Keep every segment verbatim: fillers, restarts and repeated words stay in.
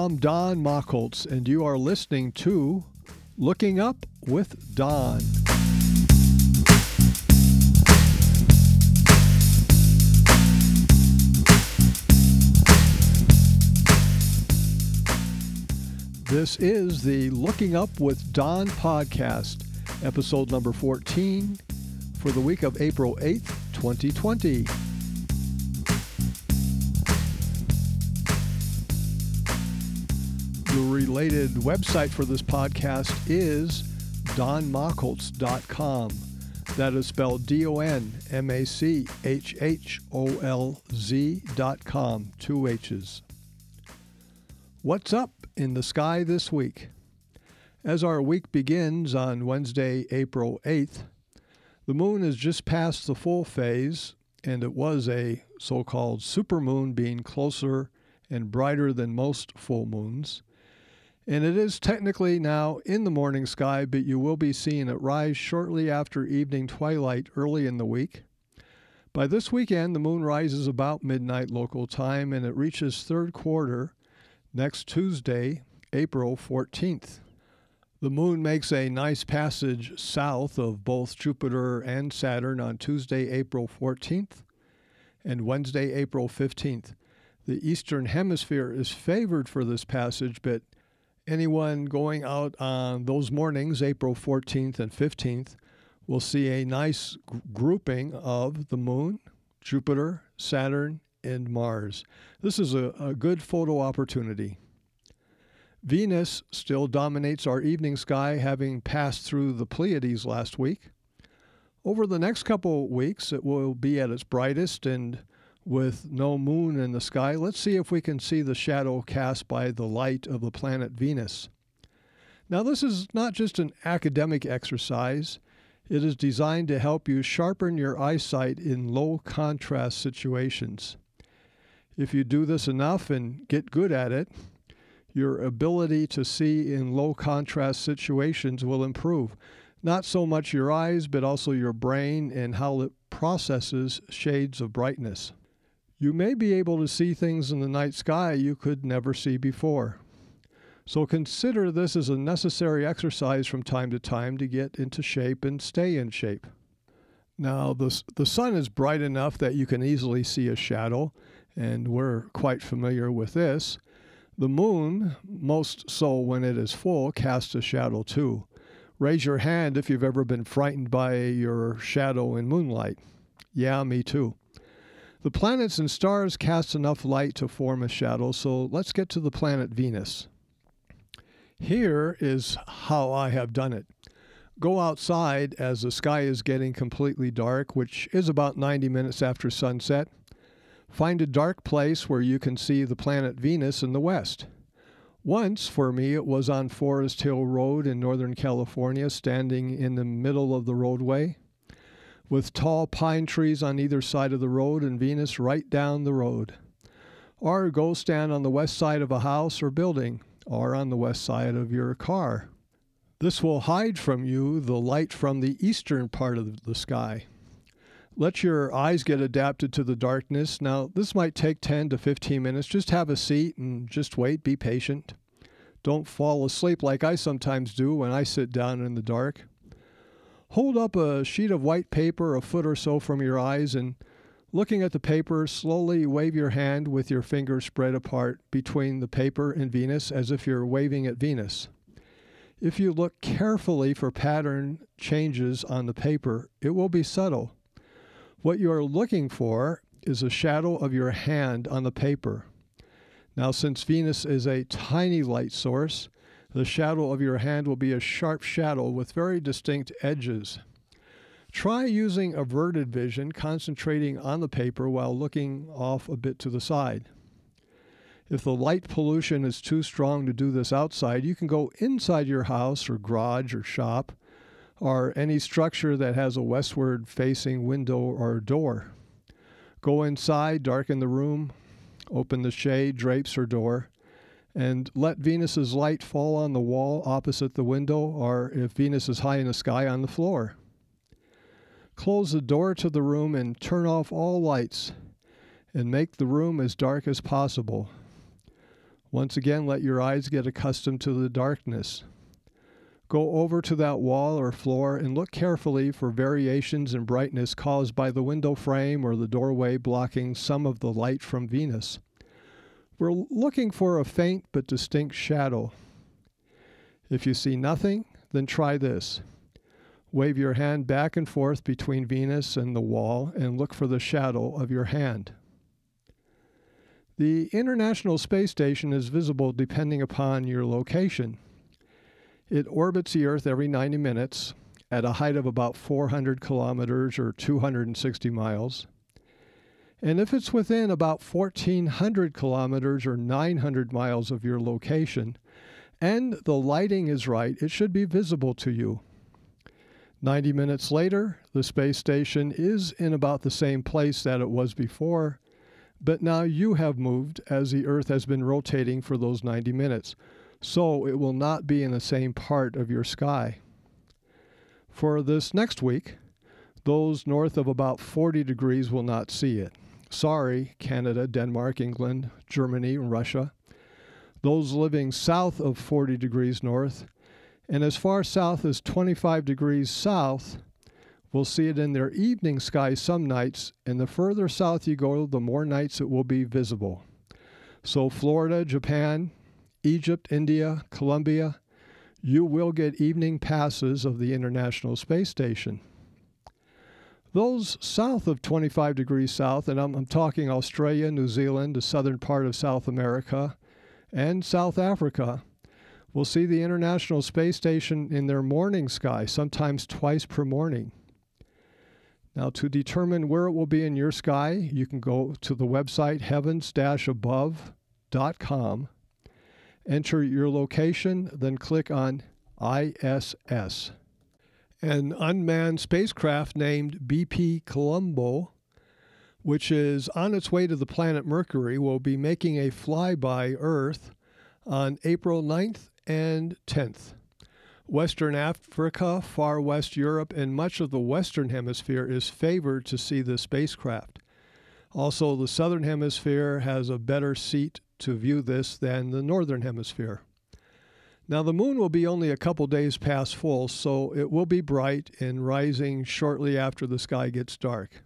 I'm Don Machholz, and you are listening to Looking Up with Don. This is the Looking Up with Don podcast, episode number fourteen, for the week of April eighth, twenty twenty. The related website for this podcast is don machholz dot com. That is spelled D O N M A C H H O L Z dot com, two H's. What's up in the sky this week? As our week begins on Wednesday, April eighth, the moon has just passed the full phase, and it was a so-called supermoon, being closer and brighter than most full moons. And it is technically now in the morning sky, but you will be seeing it rise shortly after evening twilight early in the week. By this weekend, the moon rises about midnight local time, and it reaches third quarter next Tuesday, April fourteenth. The moon makes a nice passage south of both Jupiter and Saturn on Tuesday, April fourteenth, and Wednesday, April fifteenth. The Eastern Hemisphere is favored for this passage, but anyone going out on those mornings, April fourteenth and fifteenth, will see a nice g- grouping of the moon, Jupiter, Saturn, and Mars. This is a, a good photo opportunity. Venus still dominates our evening sky, having passed through the Pleiades last week. Over the next couple weeks, it will be at its brightest, and with no moon in the sky, let's see if we can see the shadow cast by the light of the planet Venus. Now, this is not just an academic exercise. It is designed to help you sharpen your eyesight in low contrast situations. If you do this enough and get good at it, your ability to see in low contrast situations will improve. Not so much your eyes, but also your brain and how it processes shades of brightness. You may be able to see things in the night sky you could never see before. So consider this as a necessary exercise from time to time to get into shape and stay in shape. Now, the, the sun is bright enough that you can easily see a shadow, and we're quite familiar with this. The moon, most so when it is full, casts a shadow too. Raise your hand if you've ever been frightened by your shadow in moonlight. Yeah, me too. The planets and stars cast enough light to form a shadow, so let's get to the planet Venus. Here is how I have done it. Go outside as the sky is getting completely dark, which is about ninety minutes after sunset. Find a dark place where you can see the planet Venus in the west. Once, for me, it was on Forest Hill Road in Northern California, standing in the middle of the roadway, with tall pine trees on either side of the road and Venus right down the road. Or go stand on the west side of a house or building, or on the west side of your car. This will hide from you the light from the eastern part of the sky. Let your eyes get adapted to the darkness. Now, this might take ten to fifteen minutes. Just have a seat and just wait. Be patient. Don't fall asleep like I sometimes do when I sit down in the dark. Hold up a sheet of white paper a foot or so from your eyes, and looking at the paper, slowly wave your hand with your fingers spread apart between the paper and Venus as if you're waving at Venus. If you look carefully for pattern changes on the paper, it will be subtle. What you are looking for is a shadow of your hand on the paper. Now, since Venus is a tiny light source, the shadow of your hand will be a sharp shadow with very distinct edges. Try using averted vision, concentrating on the paper while looking off a bit to the side. If the light pollution is too strong to do this outside, you can go inside your house or garage or shop, or any structure that has a westward-facing window or door. Go inside, darken the room, open the shade, drapes, or door, and let Venus's light fall on the wall opposite the window, or if Venus is high in the sky, on the floor. Close the door to the room and turn off all lights, and make the room as dark as possible. Once again, let your eyes get accustomed to the darkness. Go over to that wall or floor and look carefully for variations in brightness caused by the window frame or the doorway blocking some of the light from Venus. We're looking for a faint but distinct shadow. If you see nothing, then try this. Wave your hand back and forth between Venus and the wall and look for the shadow of your hand. The International Space Station is visible depending upon your location. It orbits the Earth every ninety minutes at a height of about four hundred kilometers or two hundred sixty miles. And if it's within about fourteen hundred kilometers or nine hundred miles of your location, and the lighting is right, it should be visible to you. ninety minutes later, the space station is in about the same place that it was before, but now you have moved as the Earth has been rotating for those ninety minutes, so it will not be in the same part of your sky. For this next week, those north of about forty degrees will not see it. Sorry, Canada, Denmark, England, Germany, and Russia. Those living south of forty degrees north and as far south as twenty-five degrees south will see it in their evening sky some nights, and the further south you go, the more nights it will be visible. So Florida, Japan, Egypt, India, Colombia, you will get evening passes of the International Space Station. Those south of twenty-five degrees south, and I'm, I'm talking Australia, New Zealand, the southern part of South America, and South Africa, will see the International Space Station in their morning sky, sometimes twice per morning. Now, to determine where it will be in your sky, you can go to the website heavens dash above dot com, enter your location, then click on I S S. An unmanned spacecraft named B P Colombo, which is on its way to the planet Mercury, will be making a flyby Earth on April ninth and tenth. Western Africa, far west Europe, and much of the Western Hemisphere is favored to see the spacecraft. Also, the Southern Hemisphere has a better seat to view this than the Northern Hemisphere. Now, the moon will be only a couple days past full, so it will be bright and rising shortly after the sky gets dark.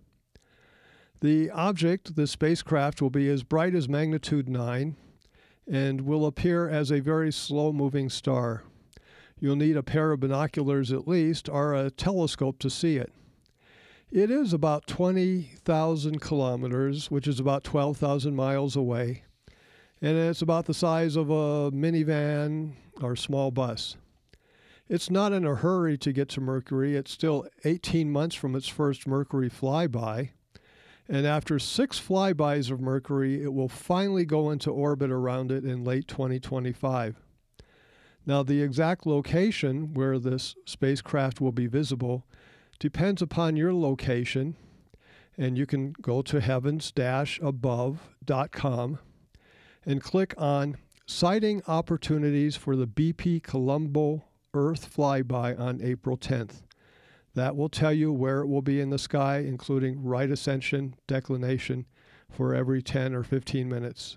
The object, the spacecraft, will be as bright as magnitude nine and will appear as a very slow-moving star. You'll need a pair of binoculars at least, or a telescope to see it. It is about twenty thousand kilometers, which is about twelve thousand miles away, and it's about the size of a minivan or small bus. It's not in a hurry to get to Mercury. It's still eighteen months from its first Mercury flyby, and after six flybys of Mercury, it will finally go into orbit around it in late twenty twenty-five. Now, the exact location where this spacecraft will be visible depends upon your location, and you can go to heavens dash above dot com and click on Sighting Opportunities for the B P Colombo Earth Flyby on April tenth. That will tell you where it will be in the sky, including right ascension, declination, for every ten or fifteen minutes.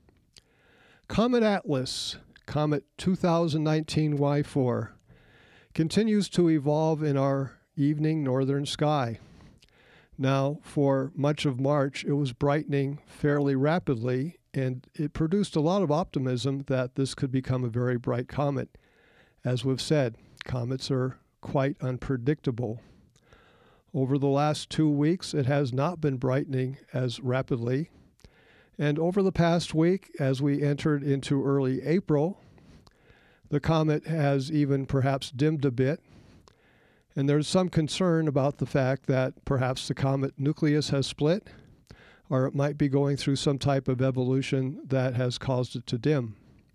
Comet Atlas, Comet two thousand nineteen Y four, continues to evolve in our evening northern sky. Now, for much of March, it was brightening fairly rapidly, and it produced a lot of optimism that this could become a very bright comet. As we've said, comets are quite unpredictable. Over the last two weeks, it has not been brightening as rapidly. And over the past week, as we entered into early April, the comet has even perhaps dimmed a bit. And there's some concern about the fact that perhaps the comet nucleus has split, or it might be going through some type of evolution that has caused it to dim.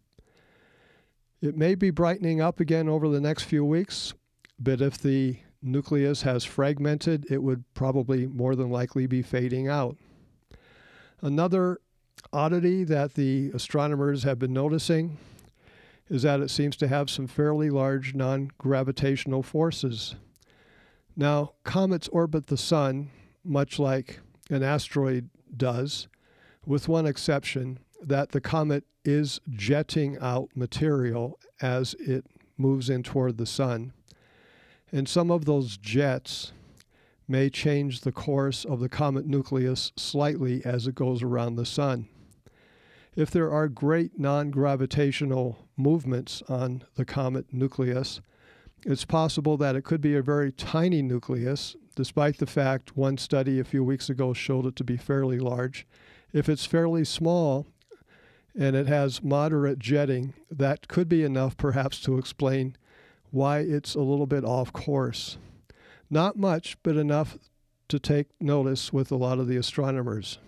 It may be brightening up again over the next few weeks, but if the nucleus has fragmented, it would probably more than likely be fading out. Another oddity that the astronomers have been noticing is that it seems to have some fairly large non-gravitational forces. Now, comets orbit the sun much like an asteroid does, with one exception, that the comet is jetting out material as it moves in toward the sun. And some of those jets may change the course of the comet nucleus slightly as it goes around the sun. If there are great non-gravitational movements on the comet nucleus, it's possible that it could be a very tiny nucleus, despite the fact one study a few weeks ago showed it to be fairly large. If it's fairly small and it has moderate jetting, that could be enough perhaps to explain why it's a little bit off course. Not much, but enough to take notice with a lot of the astronomers.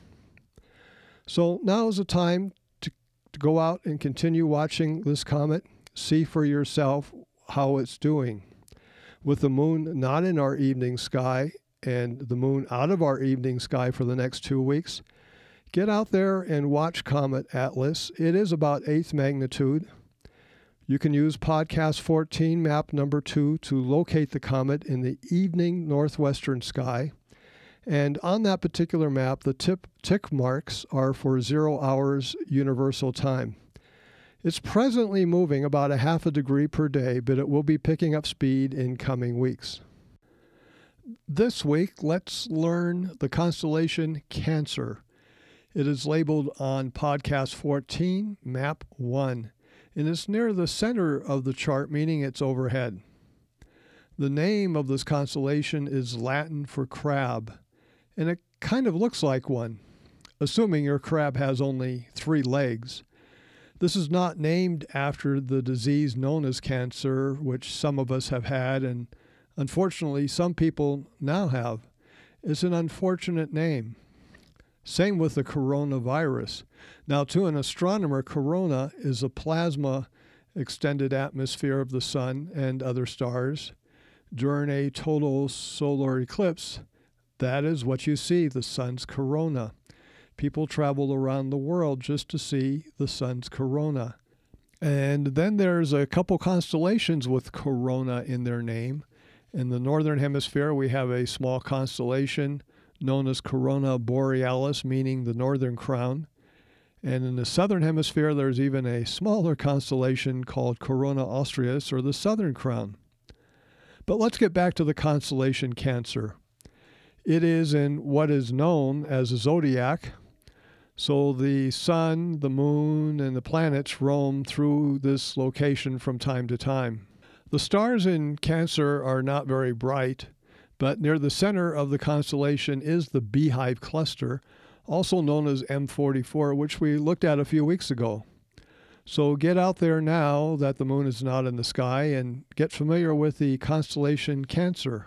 So now is the time to, to go out and continue watching this comet, see for yourself how it's doing. With the moon not in our evening sky and the moon out of our evening sky for the next two weeks, get out there and watch Comet Atlas. It is about eighth magnitude. You can use podcast fourteen, map number two, to locate the comet in the evening northwestern sky. And on that particular map, the tip, tick marks are for zero hours universal time. It's presently moving about a half a degree per day, but it will be picking up speed in coming weeks. This week, let's learn the constellation Cancer. It is labeled on podcast fourteen, map one. And it's near the center of the chart, meaning it's overhead. The name of this constellation is Latin for crab, and it kind of looks like one, assuming your crab has only three legs. This is not named after the disease known as cancer, which some of us have had, and unfortunately some people now have. It's an unfortunate name. Same with the coronavirus. Now, to an astronomer, corona is a plasma extended atmosphere of the sun and other stars. During a total solar eclipse, that is what you see, the sun's corona. People travel around the world just to see the sun's corona. And then there's a couple constellations with corona in their name. In the northern hemisphere, we have a small constellation known as Corona Borealis, meaning the northern crown. And in the southern hemisphere, there's even a smaller constellation called Corona Australis, or the southern crown. But let's get back to the constellation Cancer. It is in what is known as a zodiac. So the sun, the moon, and the planets roam through this location from time to time. The stars in Cancer are not very bright, but near the center of the constellation is the Beehive Cluster, also known as M forty-four, which we looked at a few weeks ago. So get out there now that the moon is not in the sky and get familiar with the constellation Cancer.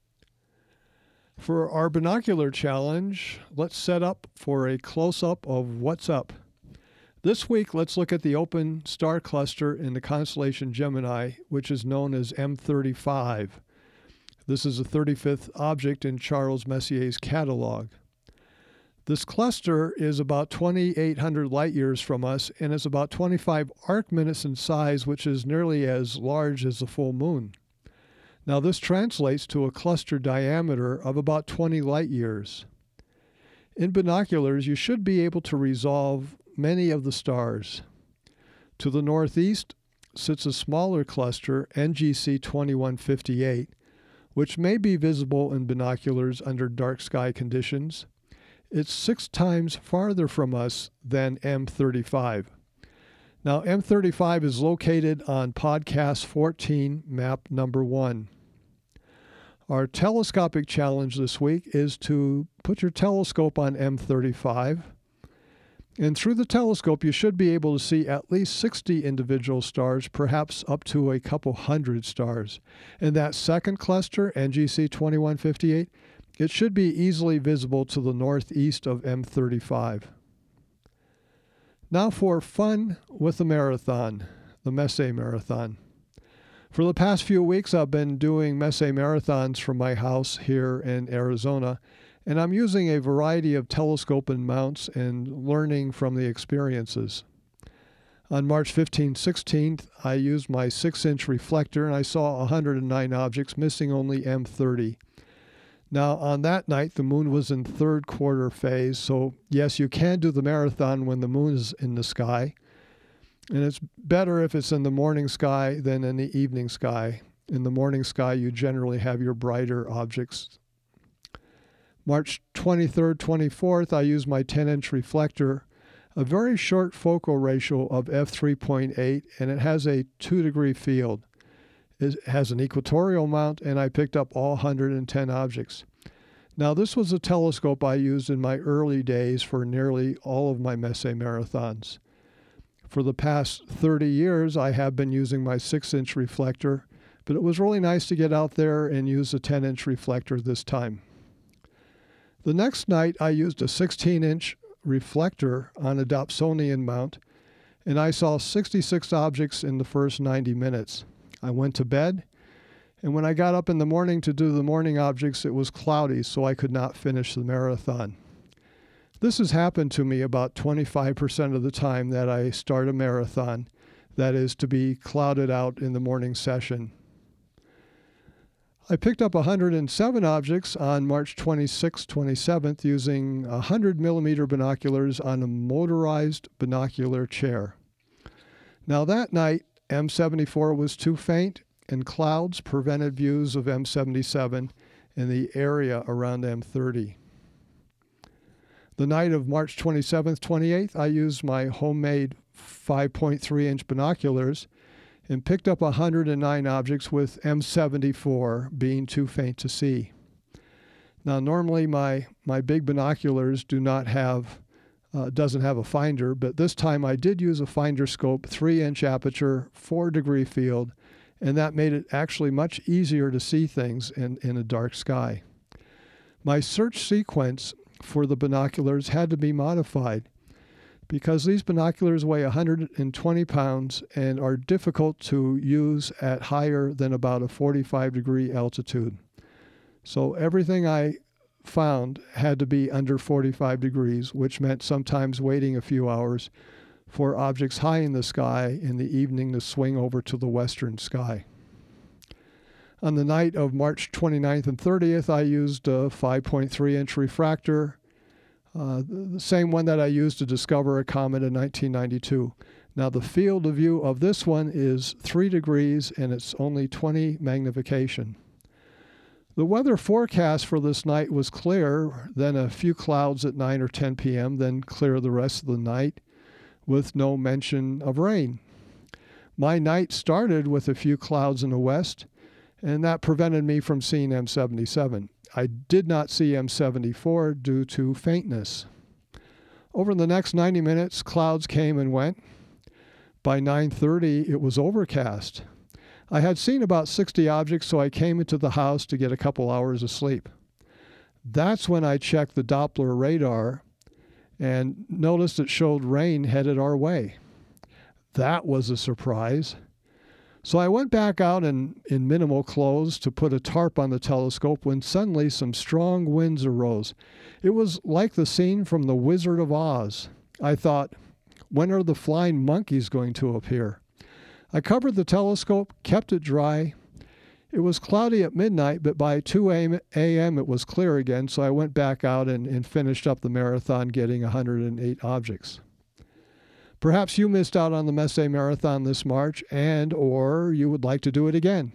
For our binocular challenge, let's set up for a close-up of what's up. This week, let's look at the open star cluster in the constellation Gemini, which is known as M thirty-five. This is the thirty-fifth object in Charles Messier's catalog. This cluster is about twenty-eight hundred light years from us, and is about twenty-five arc minutes in size, which is nearly as large as the full moon. Now, this translates to a cluster diameter of about twenty light years. In binoculars, you should be able to resolve many of the stars. To the northeast sits a smaller cluster, N G C twenty-one fifty-eight, which may be visible in binoculars under dark sky conditions. It's six times farther from us than M thirty-five. Now, M thirty-five is located on podcast fourteen, map number one. Our telescopic challenge this week is to put your telescope on M thirty-five. And through the telescope, you should be able to see at least sixty individual stars, perhaps up to a couple hundred stars. In that second cluster, N G C twenty-one fifty-eight, it should be easily visible to the northeast of M thirty-five. Now for fun with the marathon, the Messier Marathon. For the past few weeks, I've been doing Messier Marathons from my house here in Arizona, and I'm using a variety of telescope and mounts and learning from the experiences. On March fifteenth, sixteenth, I used my six-inch reflector and I saw one hundred nine objects, missing only M thirty. Now, on that night, the moon was in third quarter phase, so yes, you can do the marathon when the moon is in the sky. And it's better if it's in the morning sky than in the evening sky. In the morning sky, you generally have your brighter objects. March twenty-third, twenty-fourth, I used my ten-inch reflector, a very short focal ratio of f three point eight, and it has a two-degree field. It has an equatorial mount, and I picked up all one hundred ten objects. Now, this was a telescope I used in my early days for nearly all of my Messier marathons. For the past thirty years, I have been using my six-inch reflector, but it was really nice to get out there and use a ten-inch reflector this time. The next night, I used a sixteen-inch reflector on a Dobsonian mount, and I saw sixty-six objects in the first ninety minutes. I went to bed, and when I got up in the morning to do the morning objects, it was cloudy, so I could not finish the marathon. This has happened to me about twenty-five percent of the time that I start a marathon, that is, to be clouded out in the morning session. I picked up one hundred seven objects on March twenty-sixth, twenty-seventh using one hundred millimeter binoculars on a motorized binocular chair. Now that night, M seventy-four was too faint, and clouds prevented views of M seventy-seven in the area around M thirty. The night of March twenty-seventh, twenty-eighth, I used my homemade five point three inch binoculars and picked up one hundred nine objects with M seventy-four being too faint to see. Now, normally my, my big binoculars do not have, uh, doesn't have a finder, but this time I did use a finder scope, three inch aperture, four degree field, and that made it actually much easier to see things in, in a dark sky. My search sequence for the binoculars had to be modified because these binoculars weigh one hundred twenty pounds and are difficult to use at higher than about a forty-five degree altitude. So everything I found had to be under forty-five degrees, which meant sometimes waiting a few hours for objects high in the sky in the evening to swing over to the western sky. On the night of March twenty-ninth and thirtieth, I used a five point three inch refractor, uh, the same one that I used to discover a comet in nineteen ninety-two. Now the field of view of this one is three degrees and it's only twenty magnification. The weather forecast for this night was clear, then a few clouds at nine or ten p m, then clear the rest of the night with no mention of rain. My night started with a few clouds in the west, and that prevented me from seeing M seventy-seven. I did not see M seventy-four due to faintness. Over the next ninety minutes, clouds came and went. By nine thirty, it was overcast. I had seen about sixty objects, so I came into the house to get a couple hours of sleep. That's when I checked the Doppler radar and noticed it showed rain headed our way. That was a surprise. So I went back out in, in minimal clothes to put a tarp on the telescope when suddenly some strong winds arose. It was like the scene from The Wizard of Oz. I thought, when are the flying monkeys going to appear? I covered the telescope, kept it dry. It was cloudy at midnight, but by two a m it was clear again, so I went back out and, and finished up the marathon getting one hundred eight objects. Perhaps you missed out on the Messier Marathon this March, and or you would like to do it again.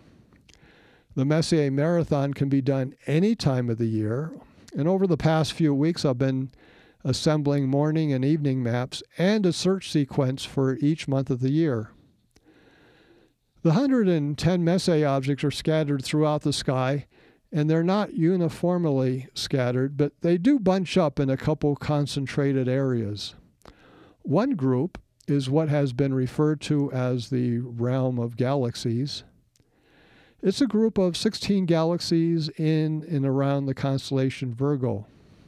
The Messier Marathon can be done any time of the year, and over the past few weeks I've been assembling morning and evening maps and a search sequence for each month of the year. The one hundred ten Messier objects are scattered throughout the sky, and they're not uniformly scattered, but they do bunch up in a couple concentrated areas. One group is what has been referred to as the realm of galaxies. It's a group of sixteen galaxies in and around the constellation Virgo.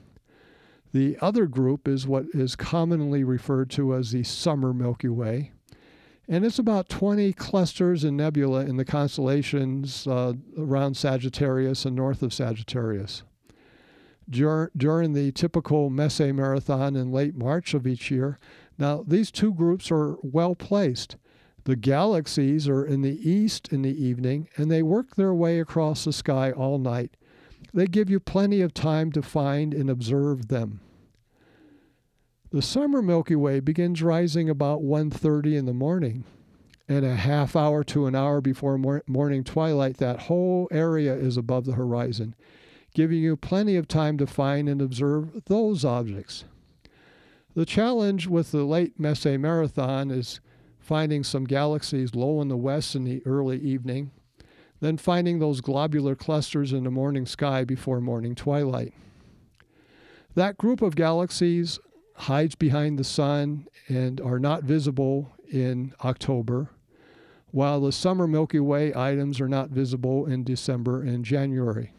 The other group is what is commonly referred to as the summer Milky Way, and it's about twenty clusters and nebula in the constellations uh, around Sagittarius and north of Sagittarius. Dur- during the typical Messier Marathon in late March of each year, now these two groups are well placed. The galaxies are in the east in the evening, and they work their way across the sky all night. They give you plenty of time to find and observe them. The summer Milky Way begins rising about one thirty in the morning, and a half hour to an hour before mor- morning twilight, that whole area is above the horizon, giving you plenty of time to find and observe those objects. The challenge with the late Messier Marathon is finding some galaxies low in the west in the early evening, then finding those globular clusters in the morning sky before morning twilight. That group of galaxies hides behind the sun and are not visible in October, while the summer Milky Way items are not visible in December and January.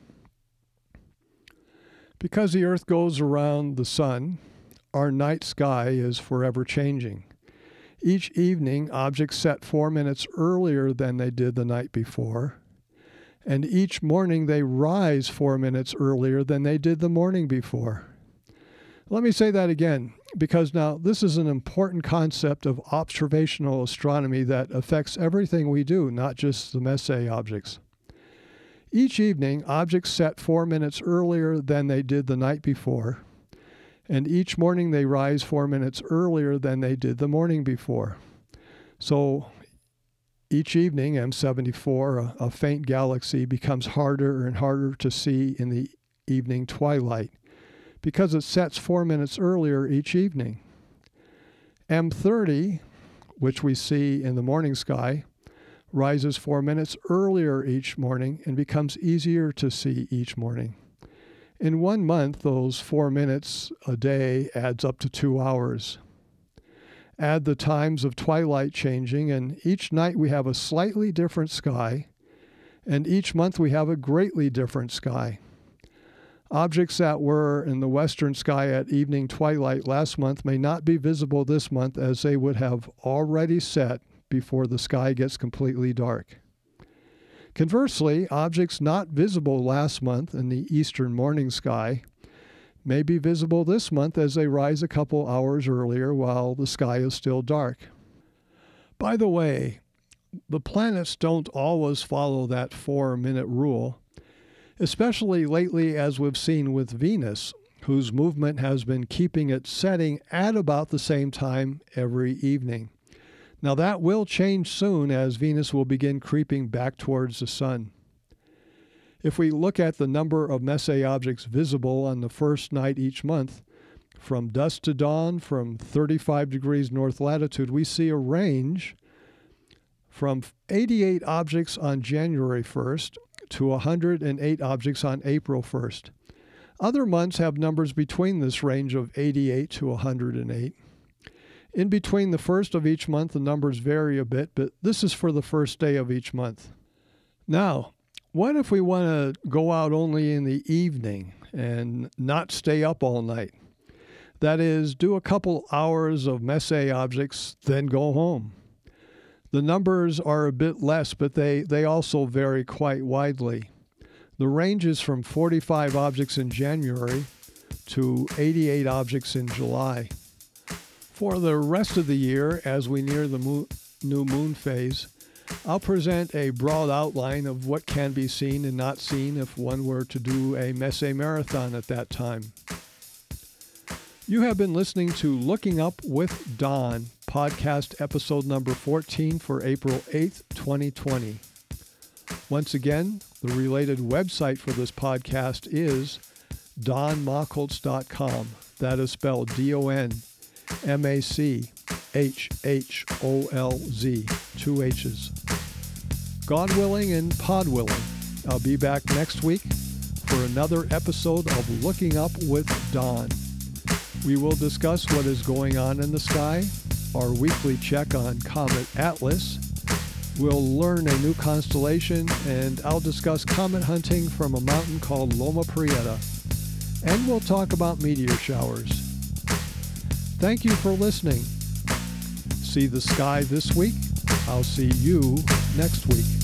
Because the Earth goes around the sun, our night sky is forever changing. Each evening, objects set four minutes earlier than they did the night before, and each morning they rise four minutes earlier than they did the morning before. Let me say that again, because now this is an important concept of observational astronomy that affects everything we do, not just the Messier objects. Each evening, objects set four minutes earlier than they did the night before, and each morning they rise four minutes earlier than they did the morning before. So each evening, M seventy-four, a, a faint galaxy, becomes harder and harder to see in the evening twilight because it sets four minutes earlier each evening. M thirty, which we see in the morning sky, rises four minutes earlier each morning and becomes easier to see each morning. In one month, those four minutes a day adds up to two hours. Add the times of twilight changing, and each night we have a slightly different sky, and each month we have a greatly different sky. Objects that were in the western sky at evening twilight last month may not be visible this month, as they would have already set before the sky gets completely dark. Conversely, objects not visible last month in the eastern morning sky may be visible this month as they rise a couple hours earlier while the sky is still dark. By the way, the planets don't always follow that four-minute rule, especially lately, as we've seen with Venus, whose movement has been keeping it setting at about the same time every evening. Now that will change soon, as Venus will begin creeping back towards the sun. If we look at the number of Messier objects visible on the first night each month, from dusk to dawn, from thirty-five degrees north latitude, we see a range from eighty-eight objects on January first to one hundred eight objects on April first. Other months have numbers between this range of eighty-eight to one hundred eight. In between the first of each month, the numbers vary a bit, but this is for the first day of each month. Now, what if we want to go out only in the evening and not stay up all night? That is, do a couple hours of Messier objects, then go home. The numbers are a bit less, but they, they also vary quite widely. The range is from forty-five objects in January to eighty-eight objects in July. For the rest of the year, as we near the moon, new moon phase, I'll present a broad outline of what can be seen and not seen if one were to do a Messier Marathon at that time. You have been listening to Looking Up with Don, podcast episode number fourteen for April eighth, twenty twenty. Once again, the related website for this podcast is don machholz dot com. That is spelled D O N M A C H H O L Z, two H's. God willing and pod willing, I'll be back next week for another episode of Looking Up with Don. We will discuss what is going on in the sky, our weekly check on Comet Atlas. We'll learn a new constellation, and I'll discuss comet hunting from a mountain called Loma Prieta. And we'll talk about meteor showers. Thank you for listening. See the sky this week. I'll see you next week.